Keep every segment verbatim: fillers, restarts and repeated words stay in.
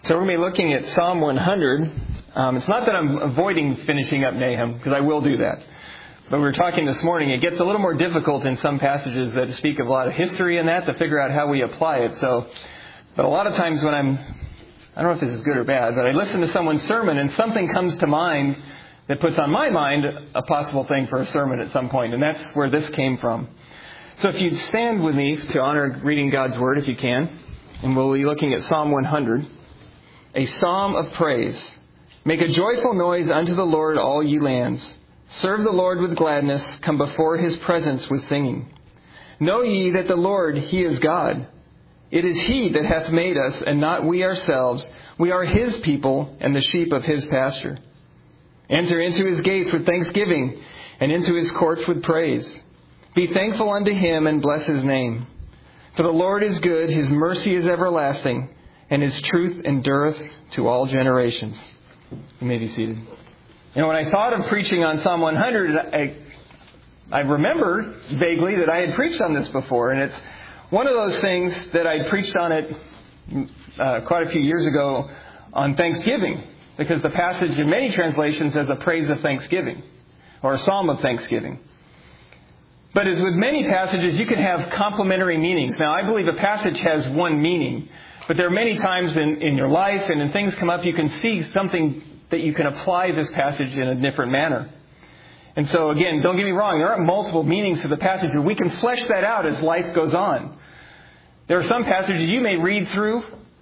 So we're going to be looking at Psalm one hundred. Um, it's not that I'm avoiding finishing up Nahum, because I will do that. But we were talking this morning, it gets a little more difficult in some passages that speak of a lot of history and that to figure out how we apply it. So, but a lot of times when I'm, I don't know if this is good or bad, but I listen to someone's sermon and something comes to mind that puts on my mind a possible thing for a sermon at some point. And that's where this came from. So if you'd stand with me to honor reading God's Word, if you can. And we'll be looking at Psalm one hundred. A psalm of praise. Make a joyful noise unto the Lord, all ye lands. Serve the Lord with gladness. Come before His presence with singing. Know ye that the Lord, He is God. It is He that hath made us, and not we ourselves. We are His people, and the sheep of His pasture. Enter into His gates with thanksgiving, and into His courts with praise. Be thankful unto Him, and bless His name. For the Lord is good, His mercy is everlasting, and His truth endureth to all generations. You may be seated. You know, when I thought of preaching on Psalm one hundred, I, I remember vaguely that I had preached on this before. And it's one of those things that I preached on it uh, quite a few years ago on Thanksgiving. Because the passage in many translations says a praise of thanksgiving, or a psalm of thanksgiving. But as with many passages, you can have complementary meanings. Now, I believe a passage has one meaning. But there are many times in, in your life and when things come up, you can see something that you can apply this passage in a different manner. And so again, don't get me wrong, there aren't multiple meanings to the passage, but we can flesh that out as life goes on. There are some passages you may read through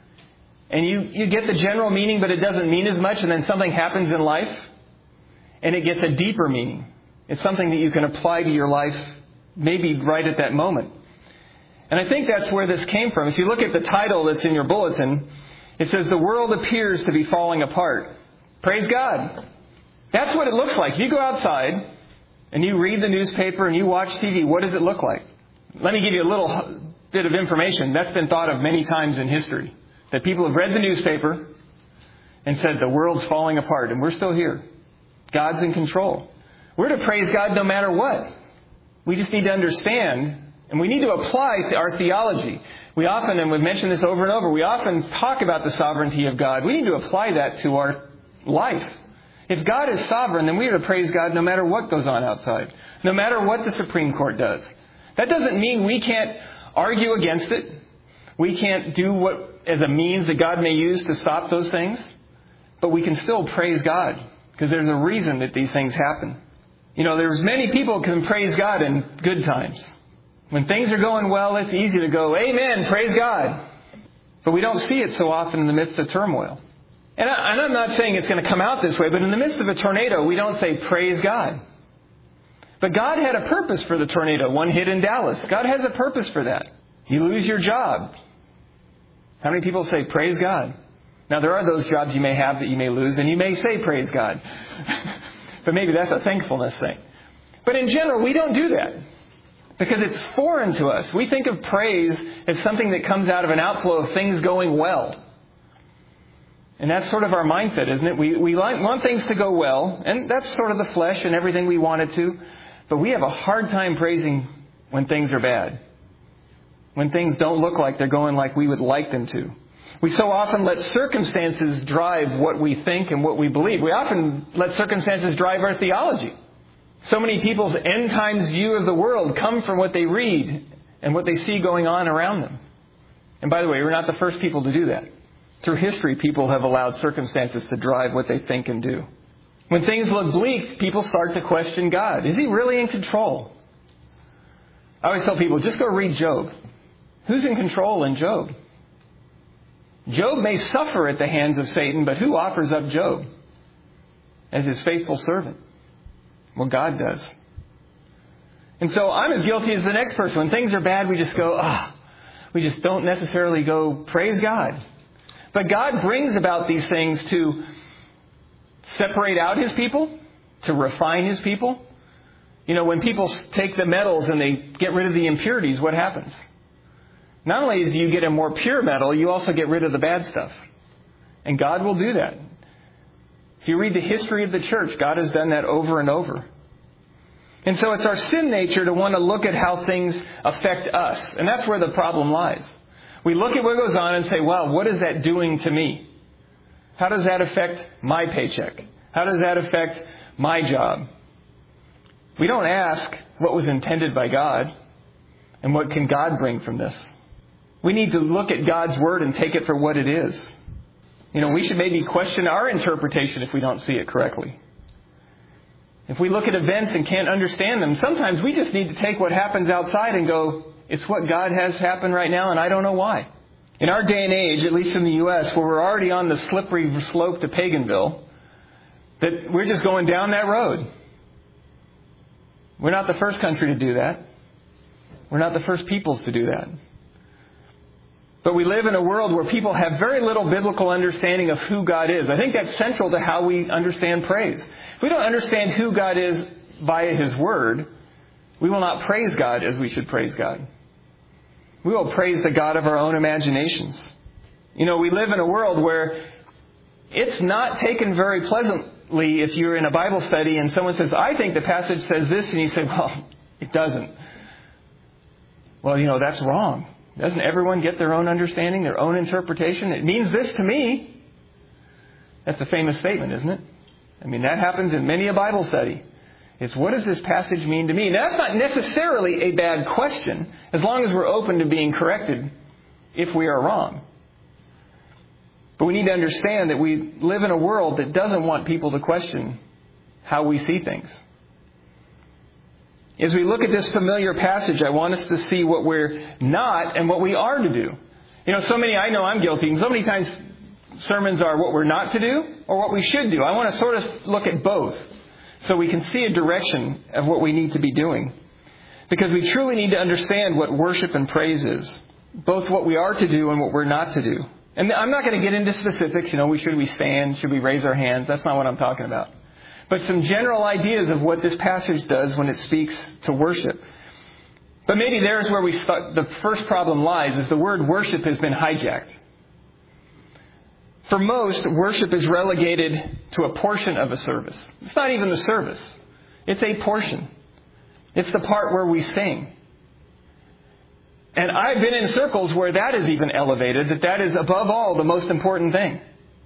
and you, you get the general meaning, but it doesn't mean as much, and then something happens in life and it gets a deeper meaning. It's something that you can apply to your life maybe right at that moment. And I think that's where this came from. If you look at the title that's in your bulletin, it says, "The world appears to be falling apart." Praise God. That's what it looks like. If you go outside and you read the newspaper and you watch T V, what does it look like? Let me give you a little bit of information. That's been thought of many times in history. That people have read the newspaper and said, the world's falling apart and we're still here. God's in control. We're to praise God no matter what. We just need to understand. And we need to apply our theology. We often, and we've mentioned this over and over, we often talk about the sovereignty of God. We need to apply that to our life. If God is sovereign, then we are to praise God no matter what goes on outside. No matter what the Supreme Court does. That doesn't mean we can't argue against it. We can't do what as a means that God may use to stop those things. But we can still praise God. Because there's a reason that these things happen. You know, there's many people who can praise God in good times. When things are going well, it's easy to go, amen, praise God. But we don't see it so often in the midst of turmoil. And, I, and I'm not saying it's going to come out this way, but in the midst of a tornado, we don't say praise God. But God had a purpose for the tornado. One hit in Dallas. God has a purpose for that. You lose your job. How many people say praise God? Now, there are those jobs you may have that you may lose, and you may say praise God. But maybe that's a thankfulness thing. But in general, we don't do that. Because it's foreign to us. We think of praise as something that comes out of an outflow of things going well. And that's sort of our mindset, isn't it? We, we want things to go well. And that's sort of the flesh and everything we want it to. But we have a hard time praising when things are bad. When things don't look like they're going like we would like them to. We so often let circumstances drive what we think and what we believe. We often let circumstances drive our theology. So many people's end times view of the world come from what they read and what they see going on around them. And by the way, we're not the first people to do that. Through history, people have allowed circumstances to drive what they think and do. When things look bleak, people start to question God. Is He really in control? I always tell people, just go read Job. Who's in control in Job? Job may suffer at the hands of Satan, but who offers up Job as his faithful servant? Well, God does. And so I'm as guilty as the next person. When things are bad, we just go, ah, we just don't necessarily go, praise God. But God brings about these things to separate out His people, to refine His people. You know, when people take the metals and they get rid of the impurities, what happens? Not only do you get a more pure metal, you also get rid of the bad stuff. And God will do that. If you read the history of the church, God has done that over and over. And so it's our sin nature to want to look at how things affect us. And that's where the problem lies. We look at what goes on and say, wow, what is that doing to me? How does that affect my paycheck? How does that affect my job? We don't ask what was intended by God and what can God bring from this. We need to look at God's Word and take it for what it is. You know, we should maybe question our interpretation if we don't see it correctly. If we look at events and can't understand them, sometimes we just need to take what happens outside and go, it's what God has happen right now and I don't know why. In our day and age, at least in the U S, where we're already on the slippery slope to Paganville, that we're just going down that road. We're not the first country to do that. We're not the first peoples to do that. But we live in a world where people have very little biblical understanding of who God is. I think that's central to how we understand praise. If we don't understand who God is via His Word, we will not praise God as we should praise God. We will praise the God of our own imaginations. You know, we live in a world where it's not taken very pleasantly if you're in a Bible study and someone says, I think the passage says this, and you say, well, it doesn't. Well, you know, that's wrong. Doesn't everyone get their own understanding, their own interpretation? It means this to me. That's a famous statement, isn't it? I mean, that happens in many a Bible study. It's, what does this passage mean to me? Now, that's not necessarily a bad question, as long as we're open to being corrected if we are wrong. But we need to understand that we live in a world that doesn't want people to question how we see things. As we look at this familiar passage, I want us to see what we're not and what we are to do. You know, so many, I know I'm guilty, and so many times sermons are what we're not to do or what we should do. I want to sort of look at both so we can see a direction of what we need to be doing. Because we truly need to understand what worship and praise is, both what we are to do and what we're not to do. And I'm not going to get into specifics, you know, we should we stand, should we raise our hands? That's not what I'm talking about. But some general ideas of what this passage does when it speaks to worship. But maybe there's where we start. The first problem lies, is the word worship has been hijacked. For most, worship is relegated to a portion of a service. It's not even the service. It's a portion. It's the part where we sing. And I've been in circles where that is even elevated, that that is above all the most important thing.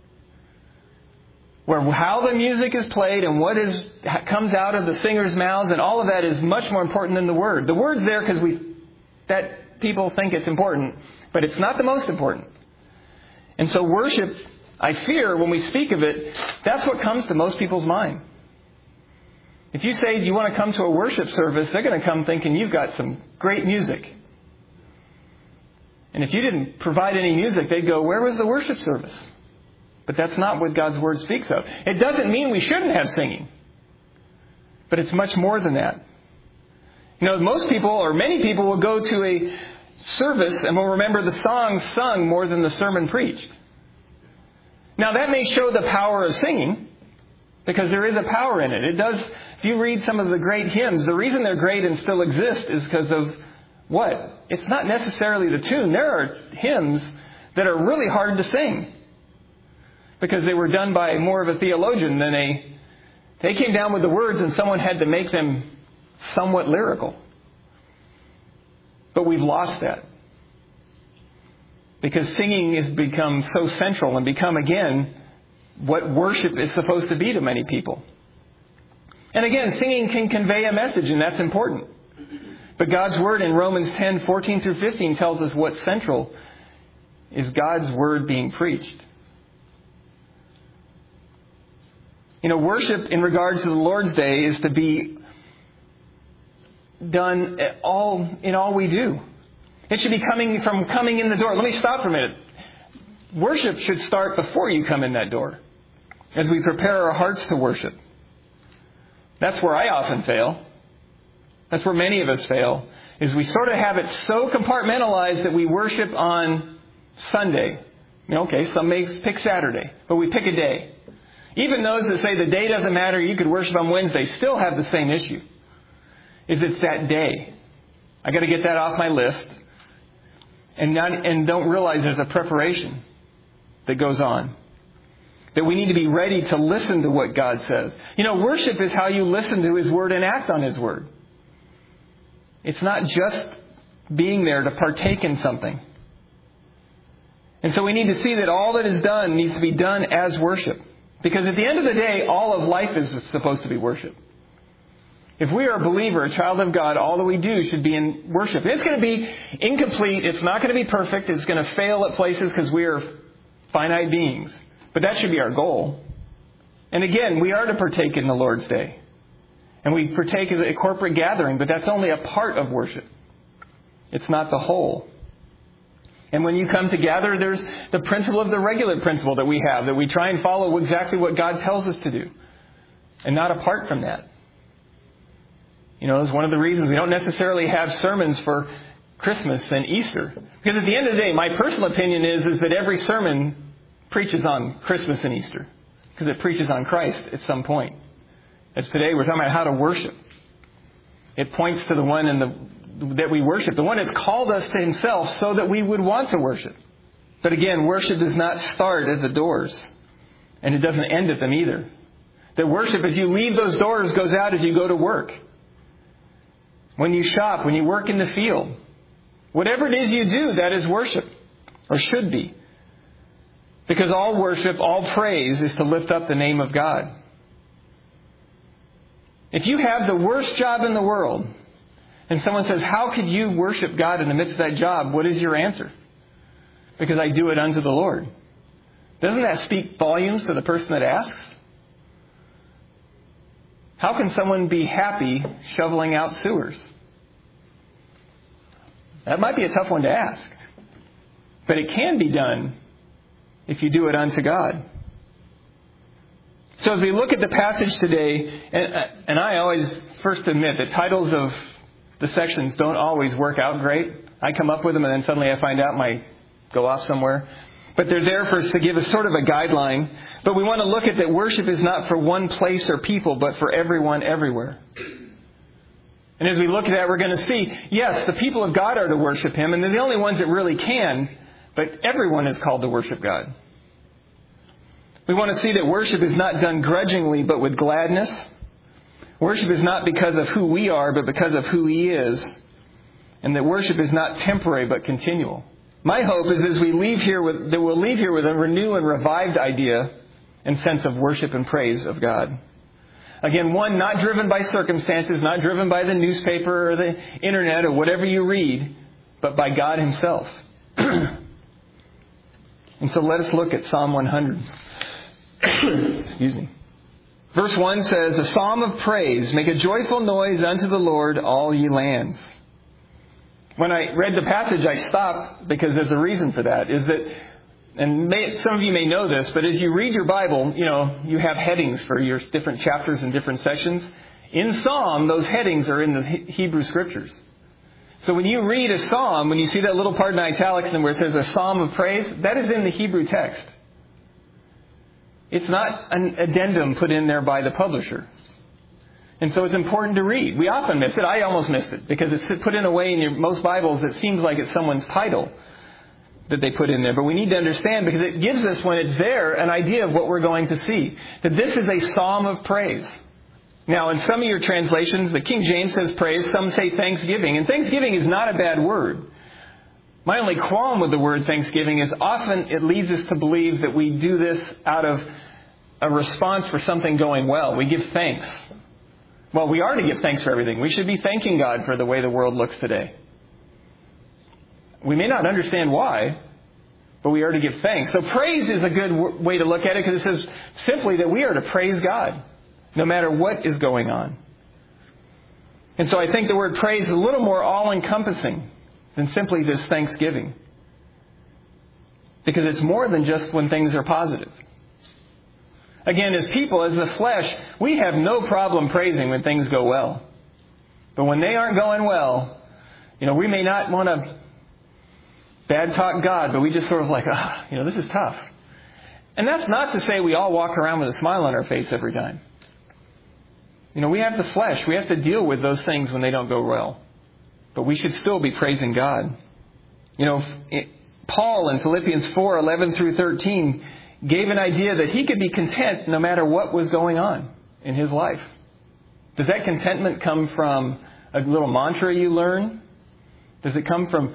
Where how the music is played and what is comes out of the singer's mouths and all of that is much more important than the word. The word's there because we that people think it's important, but it's not the most important. And so worship, I fear, when we speak of it, that's what comes to most people's mind. If you say you want to come to a worship service, they're going to come thinking you've got some great music. And if you didn't provide any music, they'd go, where was the worship service? But that's not what God's Word speaks of. It doesn't mean we shouldn't have singing. But it's much more than that. You know, most people, or many people, will go to a service and will remember the songs sung more than the sermon preached. Now, that may show the power of singing, because there is a power in it. It does, if you read some of the great hymns, the reason they're great and still exist is because of what? It's not necessarily the tune. There are hymns that are really hard to sing, because they were done by more of a theologian than a... They came down with the words and someone had to make them somewhat lyrical. But we've lost that. Because singing has become so central and become, again, what worship is supposed to be to many people. And again, singing can convey a message, and that's important. But God's Word in Romans ten, fourteen through fifteen tells us what's central is God's Word being preached. You know, worship in regards to the Lord's Day is to be done all in all we do. It should be coming from coming in the door. Let me stop for a minute. Worship should start before you come in that door, as we prepare our hearts to worship. That's where I often fail. That's where many of us fail, is we sort of have it so compartmentalized that we worship on Sunday. You know, okay, some may pick Saturday, but we pick a day. Even those that say the day doesn't matter, you could worship on Wednesday, still have the same issue. Is it's that day. I got to get that off my list. And not, and don't realize there's a preparation that goes on. That we need to be ready to listen to what God says. You know, worship is how you listen to His Word and act on His Word. It's not just being there to partake in something. And so we need to see that all that is done needs to be done as worship. Because at the end of the day, all of life is supposed to be worship. If we are a believer, a child of God, all that we do should be in worship. It's going to be incomplete. It's not going to be perfect. It's going to fail at places because we are finite beings. But that should be our goal. And again, we are to partake in the Lord's Day. And we partake as a corporate gathering, but that's only a part of worship. It's not the whole. And when you come to gather, there's the principle of the regular principle that we have, that we try and follow exactly what God tells us to do, and not apart from that. You know, it's one of the reasons we don't necessarily have sermons for Christmas and Easter. Because at the end of the day, my personal opinion is, is that every sermon preaches on Christmas and Easter. Because it preaches on Christ at some point. As today, we're talking about how to worship. It points to the one in the, that we worship, the one that's called us to Himself so that we would want to worship. But again, worship does not start at the doors. And it doesn't end at them either. That worship, as you leave those doors, goes out as you go to work. When you shop, when you work in the field. Whatever it is you do, that is worship. Or should be. Because all worship, all praise is to lift up the name of God. If you have the worst job in the world, and someone says, how could you worship God in the midst of that job? What is your answer? Because I do it unto the Lord. Doesn't that speak volumes to the person that asks? How can someone be happy shoveling out sewers? That might be a tough one to ask. But it can be done if you do it unto God. So as we look at the passage today, and, and I always first admit that titles of the sections don't always work out great. I come up with them and then suddenly I find out my go off somewhere. But they're there for us to give us sort of a guideline. But we want to look at that worship is not for one place or people, but for everyone everywhere. And as we look at that, we're going to see, yes, the people of God are to worship Him, and they're the only ones that really can, but everyone is called to worship God. We want to see that worship is not done grudgingly, but with gladness. Worship is not because of who we are, but because of who He is. And that worship is not temporary, but continual. My hope is as we leave here with, that we'll leave here with a renewed and revived idea and sense of worship and praise of God. Again, one, not driven by circumstances, not driven by the newspaper or the internet or whatever you read, but by God Himself. And so let us look at Psalm one hundred. Excuse me. Verse one says, a psalm of praise, make a joyful noise unto the Lord, all ye lands. When I read the passage, I stopped because there's a reason for that. Is that, and may, some of you may know this, but as you read your Bible, you know, you have headings for your different chapters and different sections. In Psalm, those headings are in the Hebrew Scriptures. So when you read a psalm, when you see that little part in italics and where it says a psalm of praise, that is in the Hebrew text. It's not an addendum put in there by the publisher. And so it's important to read. We often miss it. I almost missed it because it's put in a way in your, most Bibles it seems like it's someone's title that they put in there. But we need to understand because it gives us, when it's there, an idea of what we're going to see. That this is a psalm of praise. Now, in some of your translations, the King James says praise. Some say thanksgiving. And thanksgiving is not a bad word. My only qualm with the word thanksgiving is often it leads us to believe that we do this out of a response for something going well. We give thanks. Well, we are to give thanks for everything. We should be thanking God for the way the world looks today. We may not understand why, but we are to give thanks. So praise is a good w- way to look at it because it says simply that we are to praise God no matter what is going on. And so I think the word praise is a little more all-encompassing than simply just thanksgiving. Because it's more than just when things are positive. Again, as people, as the flesh, we have no problem praising when things go well. But when they aren't going well, you know, we may not want to bad talk God, but we just sort of like, ah, you know, this is tough. And that's not to say we all walk around with a smile on our face every time. You know, we have the flesh. We have to deal with those things when they don't go well. But we should still be praising God. You know, it, Paul in Philippians four, eleven through thirteen gave an idea that he could be content no matter what was going on in his life. Does that contentment come from a little mantra you learn? Does it come from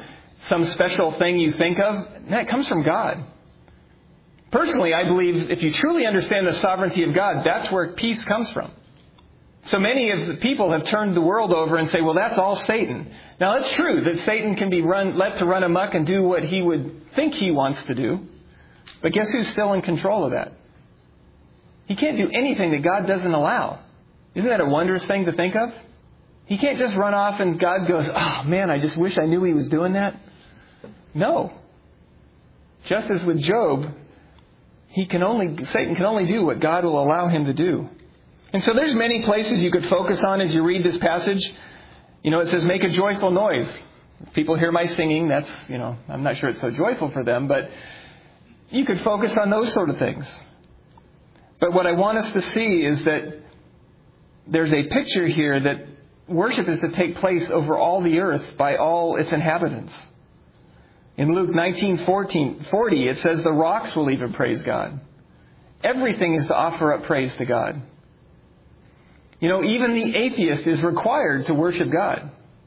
some special thing you think of. That comes from God. Personally, I believe if you truly understand the sovereignty of God, that's where peace comes from. So many of the people have turned the world over and say, well, that's all Satan. Now, it's true that Satan can be run, let to run amok and do what he would think he wants to do. But guess who's still in control of that? He can't do anything that God doesn't allow. Isn't that a wondrous thing to think of? He can't just run off and God goes, oh man, I just wish I knew he was doing that. No. Just as with Job, he can only, Satan can only do what God will allow him to do. And so there's many places you could focus on as you read this passage. You know, it says, make a joyful noise. If people hear my singing, that's, you know, I'm not sure it's so joyful for them, but you could focus on those sort of things. But what I want us to see is that there's a picture here that worship is to take place over all the earth by all its inhabitants. In Luke nineteen forty, it says the rocks will even praise God. Everything is to offer up praise to God. You know, even the atheist is required to worship God.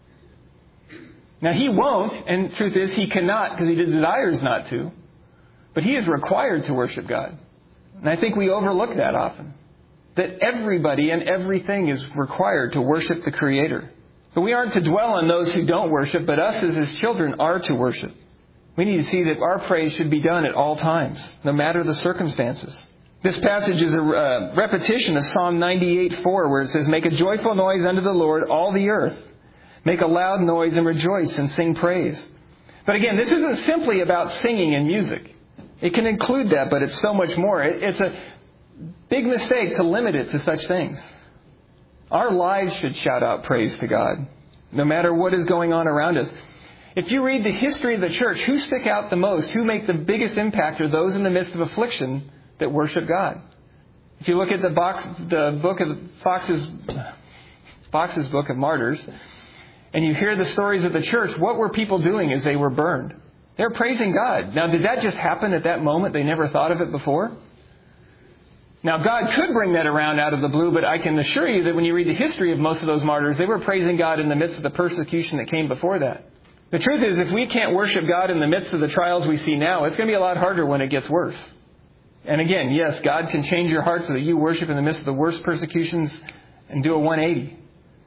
Now, he won't, and the truth is he cannot because he desires not to. But he is required to worship God. And I think we overlook that often. That everybody and everything is required to worship the Creator. But we aren't to dwell on those who don't worship, but us as His children are to worship. We need to see that our praise should be done at all times, no matter the circumstances. This passage is a uh, repetition of Psalm ninety-eight four, where it says, make a joyful noise unto the Lord, all the earth. Make a loud noise and rejoice and sing praise. But again, this isn't simply about singing and music. It can include that, but it's so much more. It, it's a big mistake to limit it to such things. Our lives should shout out praise to God, no matter what is going on around us. If you read the history of the church, who stick out the most, who make the biggest impact are those in the midst of affliction that worship God. If you look at the, box, the book of Fox's, Fox's Book of Martyrs, and you hear the stories of the church, what were people doing as they were burned? They're praising God. Now, did that just happen at that moment? They never thought of it before? Now, God could bring that around out of the blue, but I can assure you that when you read the history of most of those martyrs, they were praising God in the midst of the persecution that came before that. The truth is, if we can't worship God in the midst of the trials we see now, it's going to be a lot harder when it gets worse. And again, yes, God can change your heart so that you worship in the midst of the worst persecutions and do a one eighty.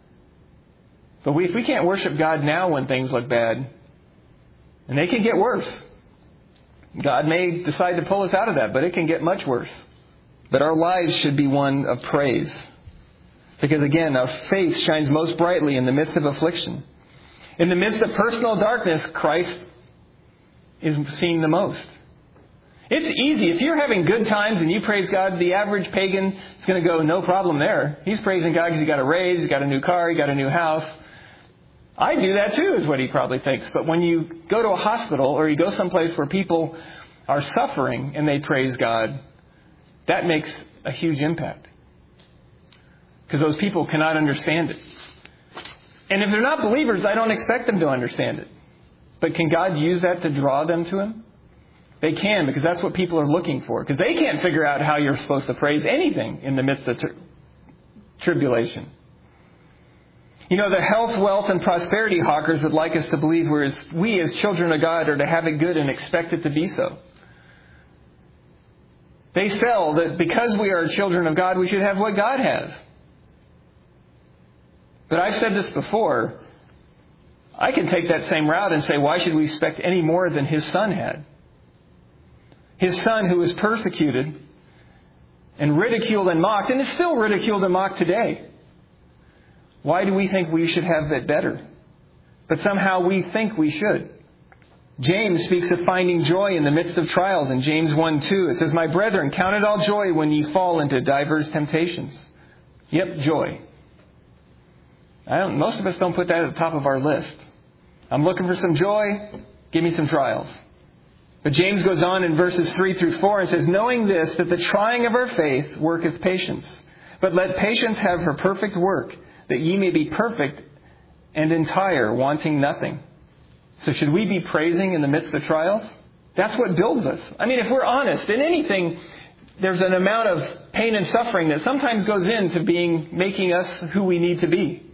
But we, if we can't worship God now when things look bad, and they can get worse, God may decide to pull us out of that, but it can get much worse. But our lives should be one of praise. Because again, our faith shines most brightly in the midst of affliction. In the midst of personal darkness, Christ is seen the most. It's easy. If you're having good times and you praise God, the average pagan is going to go, no problem there. He's praising God because he got a raise, he got a new car, he got a new house. I do that too, is what he probably thinks. But when you go to a hospital or you go someplace where people are suffering and they praise God, that makes a huge impact. Because those people cannot understand it. And if they're not believers, I don't expect them to understand it. But can God use that to draw them to Him? They can, because that's what people are looking for. Because they can't figure out how you're supposed to praise anything in the midst of tri- tribulation. You know, the health, wealth, and prosperity hawkers would like us to believe we're as, we as children of God are to have it good and expect it to be so. They sell that because we are children of God, we should have what God has. But I've said this before. I can take that same route and say, why should we expect any more than His Son had? His Son who was persecuted and ridiculed and mocked, and is still ridiculed and mocked today. Why do we think we should have it better? But somehow we think we should. James speaks of finding joy in the midst of trials in James one two. It says, my brethren, count it all joy when ye fall into divers temptations. Yep, joy. I don't, most of us don't put that at the top of our list. I'm looking for some joy. Give me some trials. But James goes on in verses three through four and says, knowing this, that the trying of our faith worketh patience. But let patience have her perfect work, that ye may be perfect and entire, wanting nothing. So should we be praising in the midst of trials? That's what builds us. I mean, if we're honest, in anything, there's an amount of pain and suffering that sometimes goes into being, making us who we need to be.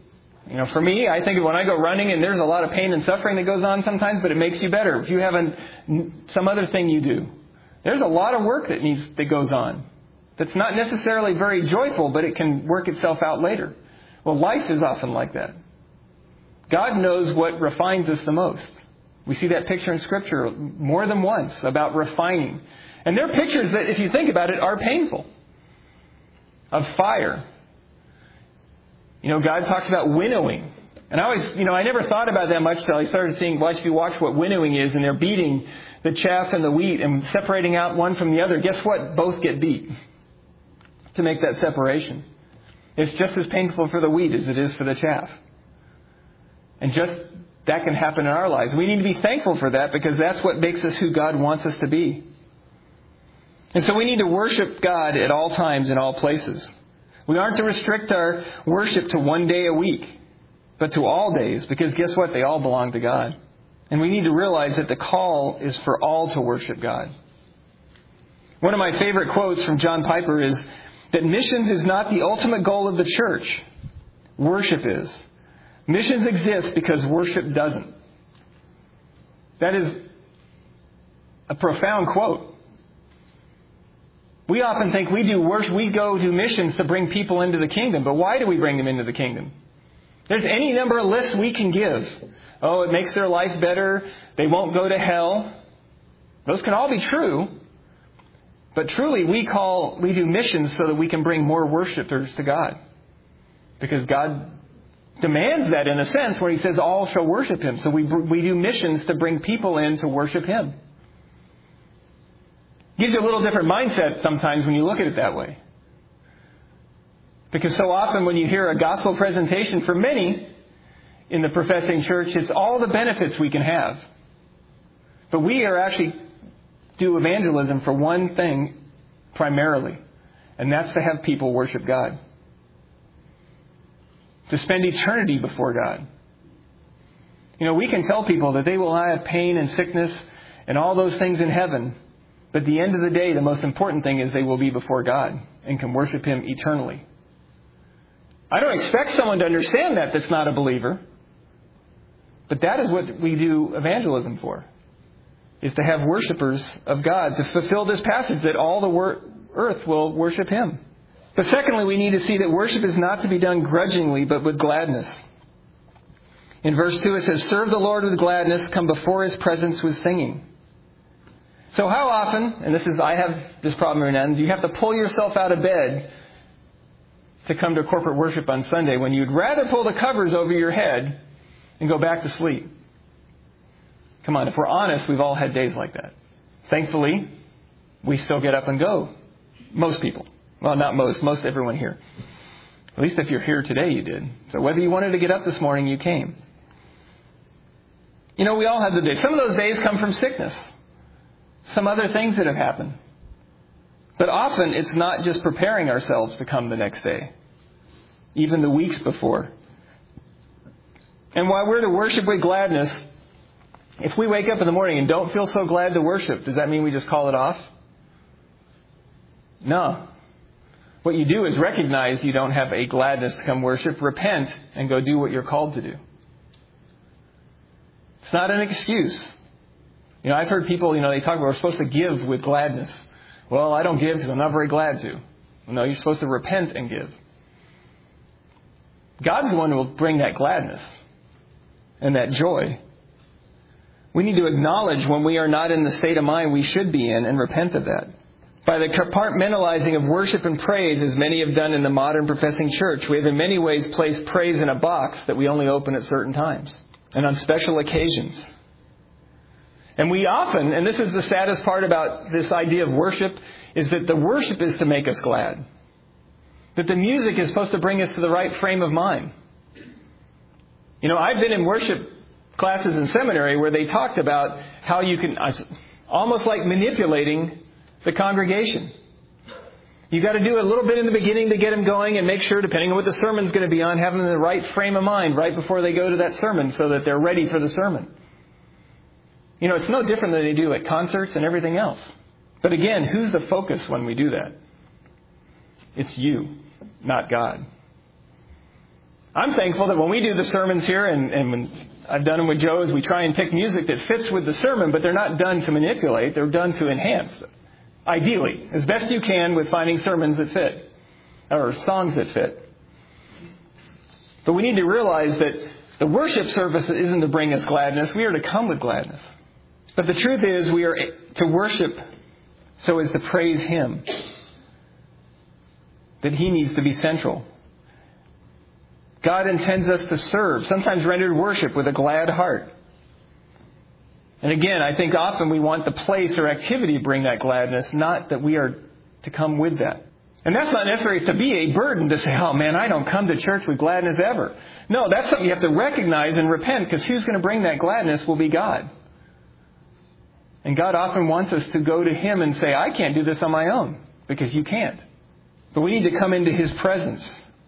You know, for me, I think when I go running and there's a lot of pain and suffering that goes on sometimes, but it makes you better. If you have an, some other thing you do, there's a lot of work that needs that goes on. That's not necessarily very joyful, but it can work itself out later. Well, life is often like that. God knows what refines us the most. We see that picture in Scripture more than once about refining. And they're pictures that, if you think about it, are painful. Of fire. You know, God talks about winnowing. And I always, you know, I never thought about that much until I started seeing, watch, if you watch what winnowing is, and they're beating the chaff and the wheat and separating out one from the other. Guess what? Both get beat to make that separation. It's just as painful for the wheat as it is for the chaff. And just that can happen in our lives. We need to be thankful for that because that's what makes us who God wants us to be. And so we need to worship God at all times in all places. We aren't to restrict our worship to one day a week, but to all days, because guess what? They all belong to God. And we need to realize that the call is for all to worship God. One of my favorite quotes from John Piper is that missions is not the ultimate goal of the church. Worship is. Missions exist because worship doesn't. That is a profound quote. We often think we do worship, we go do missions to bring people into the kingdom. But why do we bring them into the kingdom? There's any number of lists we can give. Oh, it makes their life better. They won't go to hell. Those can all be true. But truly, we call, we do missions so that we can bring more worshipers to God. Because God demands that in a sense where He says all shall worship Him. So we, we do missions to bring people in to worship Him. Gives you a little different mindset sometimes when you look at it that way. Because so often when you hear a gospel presentation, for many in the professing church, it's all the benefits we can have. But we are actually do evangelism for one thing primarily, and that's to have people worship God. To spend eternity before God. You know, we can tell people that they will have pain and sickness and all those things in heaven. But at the end of the day, the most important thing is they will be before God and can worship Him eternally. I don't expect someone to understand that that's not a believer. But that is what we do evangelism for. Is to have worshipers of God. To fulfill this passage that all the wor- earth will worship Him. But secondly, we need to see that worship is not to be done grudgingly, but with gladness. In verse two it says, serve the Lord with gladness, come before His presence with singing. So how often, and this is, I have this problem every now and then, you have to pull yourself out of bed to come to corporate worship on Sunday when you'd rather pull the covers over your head and go back to sleep. Come on, if we're honest, we've all had days like that. Thankfully, we still get up and go. Most people. Well, not most. Most everyone here. At least if you're here today, you did. So whether you wanted to get up this morning, you came. You know, we all have the days. Some of those days come from sickness. Some other things that have happened. But often it's not just preparing ourselves to come the next day. Even the weeks before. And while we're to worship with gladness, if we wake up in the morning and don't feel so glad to worship, does that mean we just call it off? No. What you do is recognize you don't have a gladness to come worship, repent, and go do what you're called to do. It's not an excuse. You know, I've heard people, you know, they talk about we're supposed to give with gladness. Well, I don't give because I'm not very glad to. Well, no, you're supposed to repent and give. God's the one who will bring that gladness and that joy. We need to acknowledge when we are not in the state of mind we should be in and repent of that. By the compartmentalizing of worship and praise, as many have done in the modern professing church, we have in many ways placed praise in a box that we only open at certain times and on special occasions. And we often, and this is the saddest part about this idea of worship, is that the worship is to make us glad. That the music is supposed to bring us to the right frame of mind. You know, I've been in worship classes in seminary where they talked about how you can, almost like manipulating the congregation. You got to do a little bit in the beginning to get them going and make sure, depending on what the sermon's going to be on, have them in the right frame of mind right before they go to that sermon so that they're ready for the sermon. You know, it's no different than they do at concerts and everything else. But again, who's the focus when we do that? It's you, not God. I'm thankful that when we do the sermons here, and, and when I've done them with Joe, is we try and pick music that fits with the sermon, but they're not done to manipulate. They're done to enhance, ideally, as best you can with finding sermons that fit, or songs that fit. But we need to realize that the worship service isn't to bring us gladness. We are to come with gladness. But the truth is, we are to worship so as to praise Him. That He needs to be central. God intends us to serve, sometimes rendered worship with a glad heart. And again, I think often we want the place or activity to bring that gladness, not that we are to come with that. And that's not necessarily to be a burden to say, oh man, I don't come to church with gladness ever. No, that's something you have to recognize and repent, because who's going to bring that gladness will be God. And God often wants us to go to Him and say, I can't do this on my own, because you can't. But we need to come into His presence.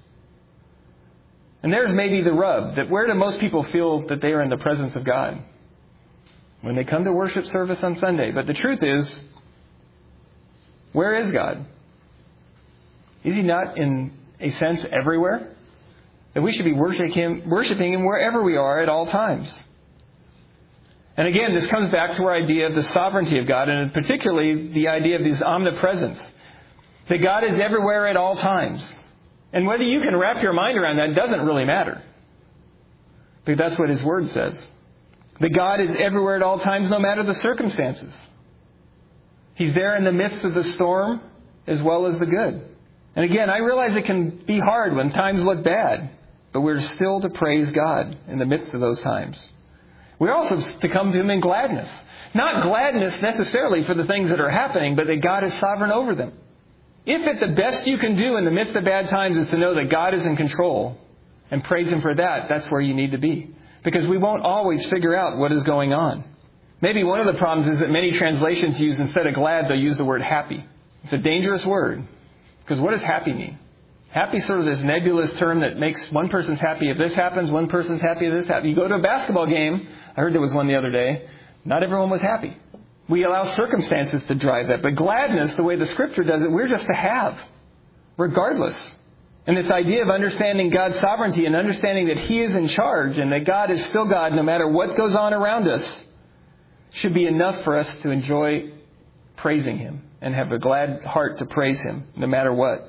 And there's maybe the rub, that where do most people feel that they are in the presence of God? When they come to worship service on Sunday. But the truth is, where is God? Is He not, in a sense, everywhere? That we should be worshiping Him, worshiping Him wherever we are at all times. And again, this comes back to our idea of the sovereignty of God, and particularly the idea of His omnipresence. That God is everywhere at all times. And whether you can wrap your mind around that doesn't really matter. Because that's what His Word says. That God is everywhere at all times, no matter the circumstances. He's there in the midst of the storm as well as the good. And again, I realize it can be hard when times look bad. But we're still to praise God in the midst of those times. We're also to come to Him in gladness. Not gladness necessarily for the things that are happening, but that God is sovereign over them. If it the best you can do in the midst of bad times is to know that God is in control and praise Him for that, that's where you need to be. Because we won't always figure out what is going on. Maybe one of the problems is that many translations use, instead of glad, they'll use the word happy. It's a dangerous word. Because what does happy mean? Happy is sort of this nebulous term that makes one person's happy if this happens, one person's happy if this happens. You go to a basketball game, I heard there was one the other day, not everyone was happy. We allow circumstances to drive that. But gladness, the way the Scripture does it, we're just to have, regardless. And this idea of understanding God's sovereignty and understanding that He is in charge and that God is still God no matter what goes on around us should be enough for us to enjoy praising Him and have a glad heart to praise Him no matter what.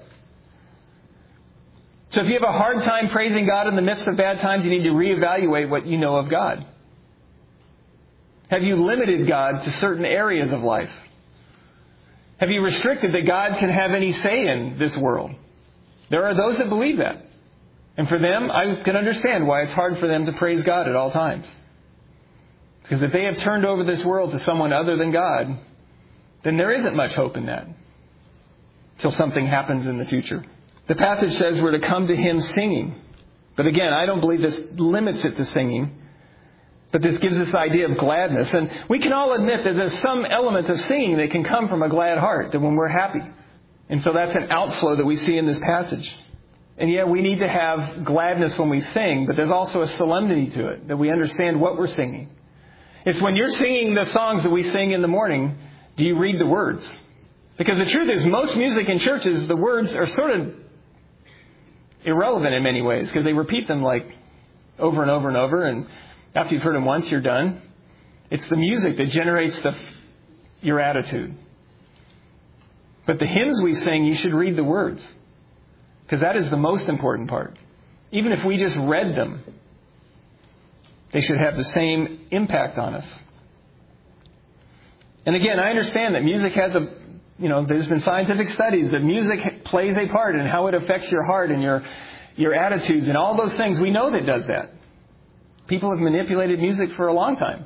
So if you have a hard time praising God in the midst of bad times, you need to reevaluate what you know of God. Have you limited God to certain areas of life? Have you restricted that God can have any say in this world? There are those that believe that. And for them, I can understand why it's hard for them to praise God at all times. Because if they have turned over this world to someone other than God, then there isn't much hope in that till something happens in the future. The passage says we're to come to Him singing. But again, I don't believe this limits it to singing. But this gives us the idea of gladness. And we can all admit that there's some element of singing that can come from a glad heart, that when we're happy. And so that's an outflow that we see in this passage. And yeah, we need to have gladness when we sing, but there's also a solemnity to it, that we understand what we're singing. It's when you're singing the songs that we sing in the morning, do you read the words? Because the truth is, most music in churches, the words are sort of irrelevant in many ways, because they repeat them like over and over and over, and after you've heard them once, you're done. It's the music that generates the, your attitude. But the hymns we sing, you should read the words. Because that is the most important part. Even if we just read them, they should have the same impact on us. And again, I understand that music has a, you know, there's been scientific studies that music plays a part in how it affects your heart and your, your attitudes and all those things. We know that it does that. People have manipulated music for a long time.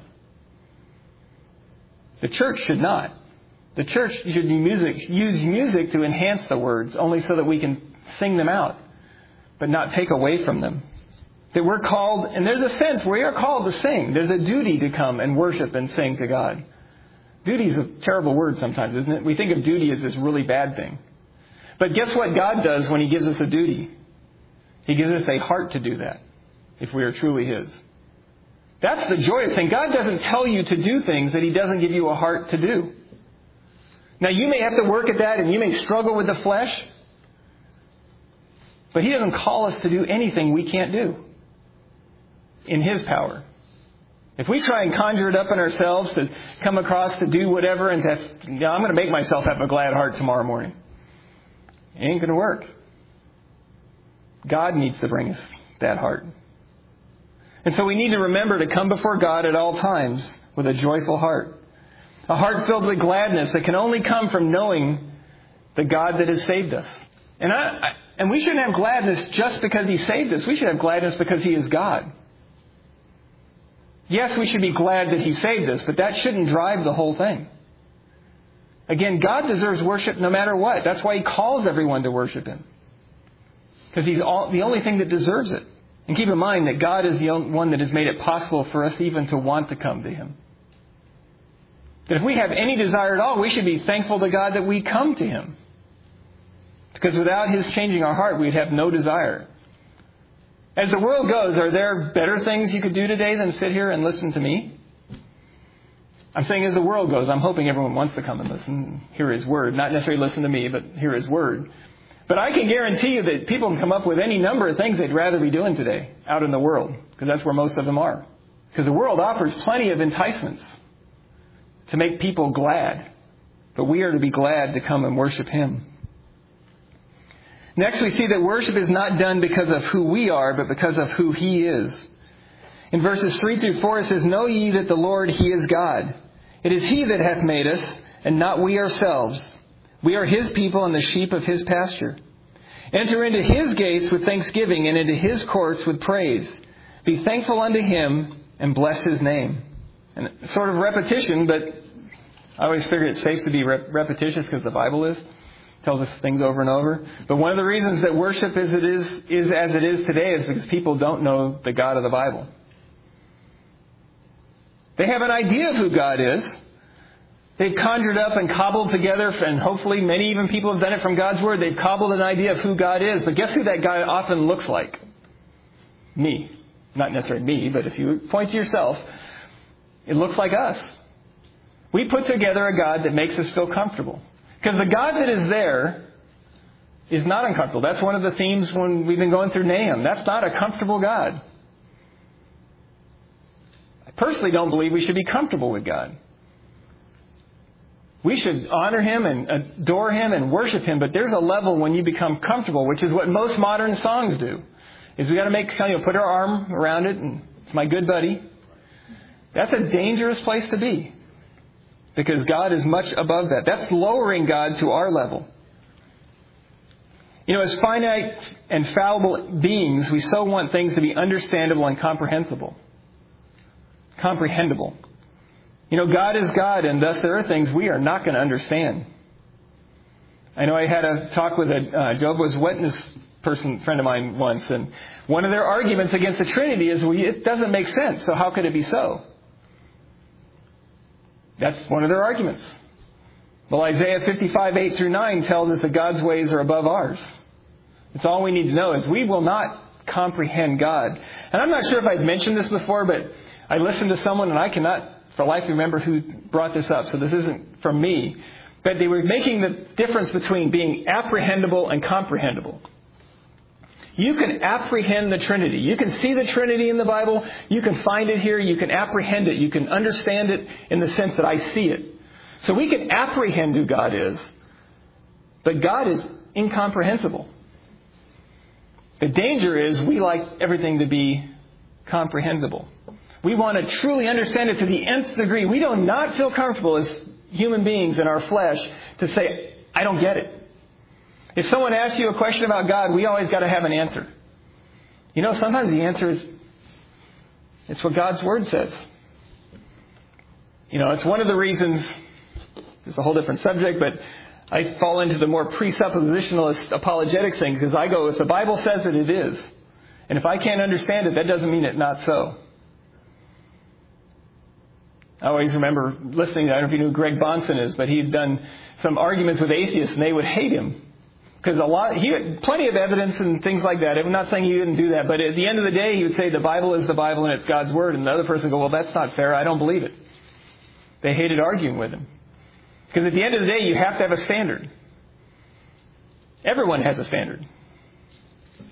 The church should not. The church should use music, use music to enhance the words, only so that we can sing them out, but not take away from them. That we're called, and there's a sense we are called to sing. There's a duty to come and worship and sing to God. Duty is a terrible word sometimes, isn't it? We think of duty as this really bad thing. But guess what God does when He gives us a duty? He gives us a heart to do that, if we are truly His. That's the joyous thing. God doesn't tell you to do things that He doesn't give you a heart to do. Now, you may have to work at that and you may struggle with the flesh. But He doesn't call us to do anything we can't do in His power. If we try and conjure it up in ourselves to come across to do whatever and to, you know, I'm going to make myself have a glad heart tomorrow morning, it ain't going to work. God needs to bring us that heart. And so we need to remember to come before God at all times with a joyful heart. A heart filled with gladness that can only come from knowing the God that has saved us. And, I, I, and we shouldn't have gladness just because He saved us. We should have gladness because He is God. Yes, we should be glad that He saved us, but that shouldn't drive the whole thing. Again, God deserves worship no matter what. That's why He calls everyone to worship Him. Because He's all, the only thing that deserves it. And keep in mind that God is the only one that has made it possible for us even to want to come to Him. That if we have any desire at all, we should be thankful to God that we come to Him. Because without His changing our heart, we'd have no desire. As the world goes, are there better things you could do today than sit here and listen to me? I'm saying as the world goes, I'm hoping everyone wants to come and listen, hear His Word. Not necessarily listen to me, but hear His Word. But I can guarantee you that people can come up with any number of things they'd rather be doing today out in the world. Because that's where most of them are. Because the world offers plenty of enticements to make people glad. But we are to be glad to come and worship Him. Next, we see that worship is not done because of who we are, but because of who He is. In verses three through four, it says, Know ye that the Lord, He is God. It is He that hath made us, and not we ourselves. We are His people and the sheep of His pasture. Enter into His gates with thanksgiving, and into His courts with praise. Be thankful unto Him, and bless His name. And sort of repetition, but I always figure it's safe to be rep- repetitious because the Bible is. Tells us things over and over. But one of the reasons that worship is it is is as it is today is because people don't know the God of the Bible. They have an idea of who God is. They've conjured up and cobbled together, and hopefully many even people have done it from God's Word. They've cobbled an idea of who God is. But guess who that guy often looks like? Me. Not necessarily me, but if you point to yourself, it looks like us. We put together a God that makes us feel comfortable. Because the God that is there is not uncomfortable. That's one of the themes when we've been going through Nahum. That's not a comfortable God. I personally don't believe we should be comfortable with God. We should honor Him and adore Him and worship Him. But there's a level when you become comfortable, which is what most modern songs do. Is we got to make, you know, put our arm around it and it's my good buddy. That's a dangerous place to be. Because God is much above that. That's lowering God to our level. You know, as finite and fallible beings, we so want things to be understandable and comprehensible. Comprehensible. You know, God is God, and thus there are things we are not going to understand. I know I had a talk with a uh, Jehovah's Witness person, friend of mine once, and one of their arguments against the Trinity is, well, it doesn't make sense, so how could it be so? That's one of their arguments. Well, Isaiah fifty-five, eight through nine tells us that God's ways are above ours. It's all we need to know is we will not comprehend God. And I'm not sure if I've mentioned this before, but I listened to someone, and I cannot for life remember who brought this up, so this isn't from me. But they were making the difference between being apprehendable and comprehensible. You can apprehend the Trinity. You can see the Trinity in the Bible. You can find it here. You can apprehend it. You can understand it in the sense that I see it. So we can apprehend who God is. But God is incomprehensible. The danger is we like everything to be comprehensible. We want to truly understand it to the nth degree. We do not feel comfortable as human beings in our flesh to say, I don't get it. If someone asks you a question about God, we always got to have an answer. You know, sometimes the answer is, it's what God's Word says. You know, it's one of the reasons, it's a whole different subject, but I fall into the more presuppositionalist apologetics things, because I go, if the Bible says it, it is. And if I can't understand it, that doesn't mean it's not so. I always remember listening, I don't know if you knew who Greg Bonson is, but he had done some arguments with atheists, and they would hate him. Because a lot, he had plenty of evidence and things like that. I'm not saying he didn't do that, but at the end of the day, he would say the Bible is the Bible and it's God's Word. And the other person would go, well, that's not fair. I don't believe it. They hated arguing with him. Because at the end of the day, you have to have a standard. Everyone has a standard.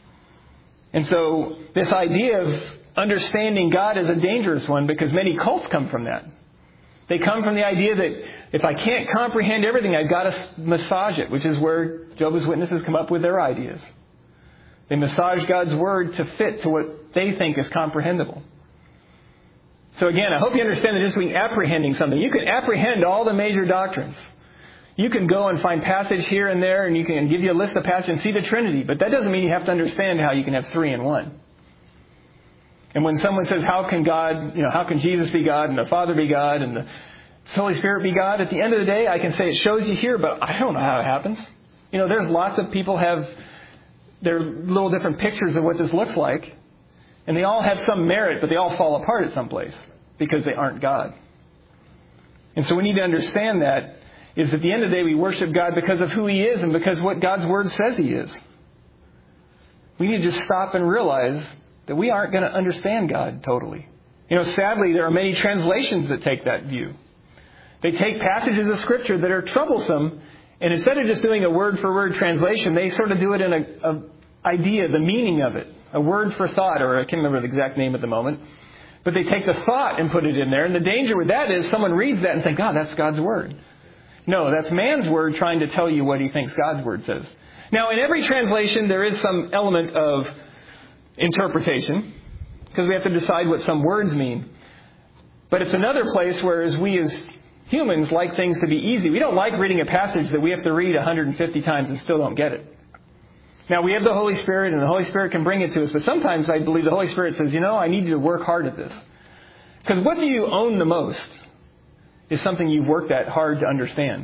And so this idea of understanding God is a dangerous one because many cults come from that. They come from the idea that if I can't comprehend everything, I've got to massage it, which is where Jehovah's Witnesses come up with their ideas. They massage God's Word to fit to what they think is comprehensible. So again, I hope you understand the difference between apprehending something. You can apprehend all the major doctrines. You can go and find passage here and there, and you can give you a list of passages and see the Trinity. But that doesn't mean you have to understand how you can have three in one. And when someone says, how can God, you know, how can Jesus be God and the Father be God and the Holy Spirit be God? At the end of the day, I can say it shows you here, but I don't know how it happens. You know, there's lots of people have their little different pictures of what this looks like. And they all have some merit, but they all fall apart at some place because they aren't God. And so we need to understand that is at the end of the day, we worship God because of who He is and because what God's Word says He is. We need to just stop and realize that we aren't going to understand God totally. You know, sadly, there are many translations that take that view. They take passages of Scripture that are troublesome, and instead of just doing a word-for-word translation, they sort of do it in a, a idea, the meaning of it, a word for thought, or I can't remember the exact name at the moment. But they take the thought and put it in there, and the danger with that is someone reads that and thinks, oh, that's God's Word. No, that's man's word trying to tell you what he thinks God's Word says. Now, in every translation, there is some element of interpretation, because we have to decide what some words mean. But it's another place where as we as humans like things to be easy. We don't like reading a passage that we have to read one hundred fifty times and still don't get it. Now, we have the Holy Spirit, and the Holy Spirit can bring it to us, but sometimes I believe the Holy Spirit says, you know, I need you to work hard at this. Because what do you own the most is something you've worked at hard to understand.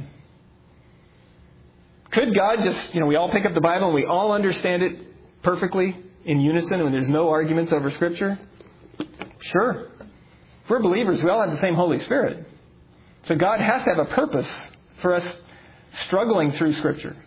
Could God just, you know, we all pick up the Bible and we all understand it perfectly in unison when there's no arguments over Scripture? Sure. If we're believers, we all have the same Holy Spirit. So God has to have a purpose for us struggling through Scripture.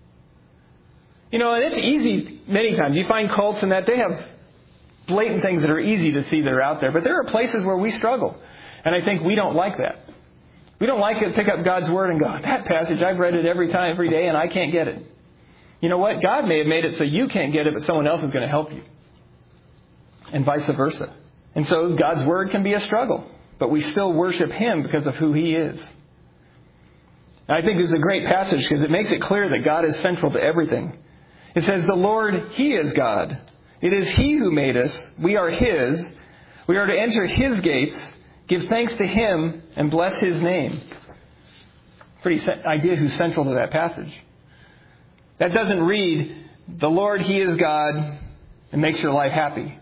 You know, and it's easy many times. You find cults and that they have blatant things that are easy to see that are out there. But there are places where we struggle. And I think we don't like that. We don't like to pick up God's Word and go, that passage, I've read it every time, every day, and I can't get it. You know what? God may have made it so you can't get it, but someone else is going to help you. And vice versa. And so God's Word can be a struggle. But we still worship Him because of who He is. And I think this is a great passage because it makes it clear that God is central to everything. It says, the Lord, He is God. It is He who made us. We are His. We are to enter His gates, give thanks to Him, and bless His name. Pretty idea who's central to that passage. That doesn't read, the Lord, He is God, and makes your life happy.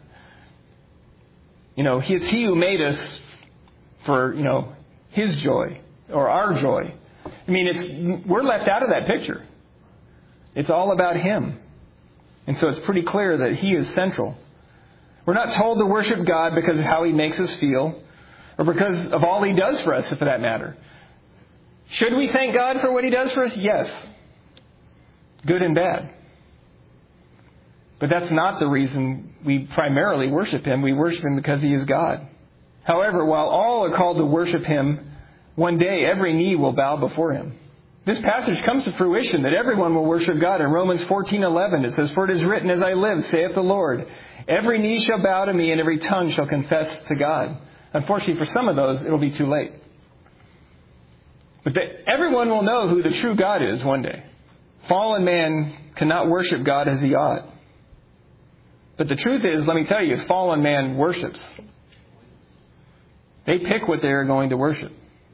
You know, it's He who made us for, you know, His joy, or our joy. I mean, it's we're left out of that picture. It's all about Him. And so it's pretty clear that He is central. We're not told to worship God because of how He makes us feel, or because of all He does for us, for that matter. Should we thank God for what He does for us? Yes. Good and bad. But that's not the reason we primarily worship Him. We worship Him because He is God. However, while all are called to worship Him, one day every knee will bow before Him. This passage comes to fruition that everyone will worship God. In Romans fourteen eleven, it says, for it is written, as I live, saith the Lord, every knee shall bow to me, and every tongue shall confess to God. Unfortunately, for some of those, it'll be too late. But the, everyone will know who the true God is one day. Fallen man cannot worship God as he ought. But the truth is, let me tell you, fallen man worships. They pick what they are going to worship.